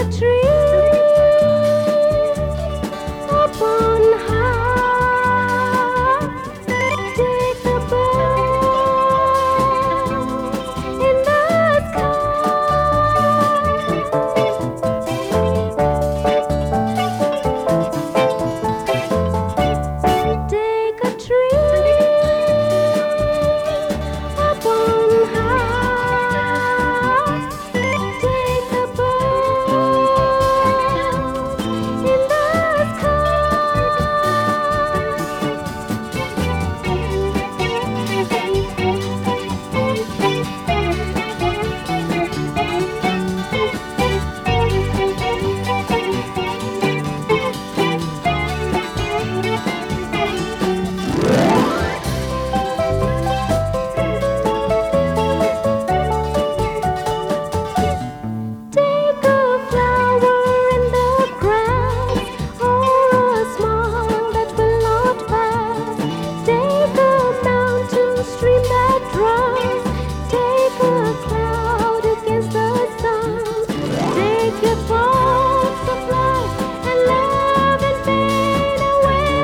a tree up on high. Take a boat in the sky. Take a tree up on high. Take a boat in the Take a flower in the grass, or a smile that will not pass. Take a mountain stream that dries. Take a cloud against the sun. Take your thoughts of life and love and fade away.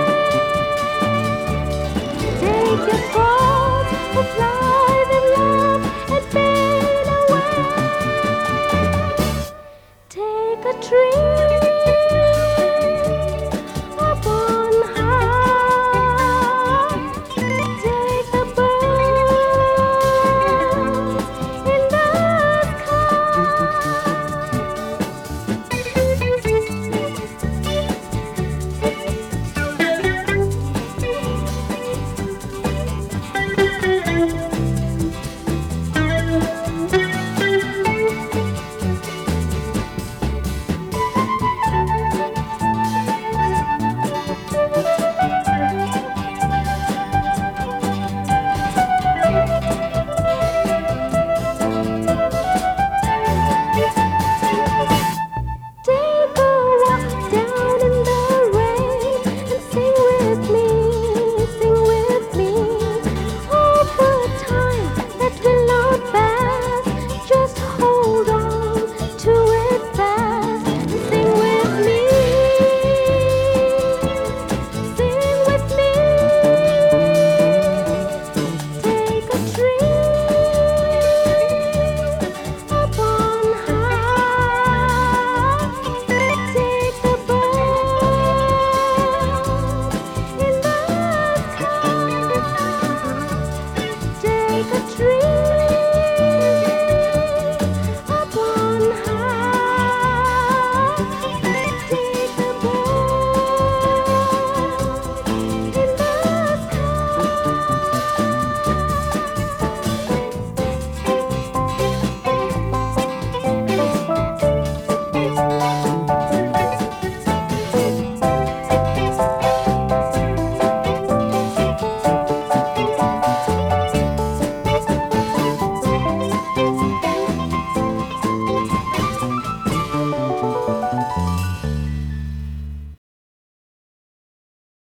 Take your thoughts of life and love and fade away. Take a tree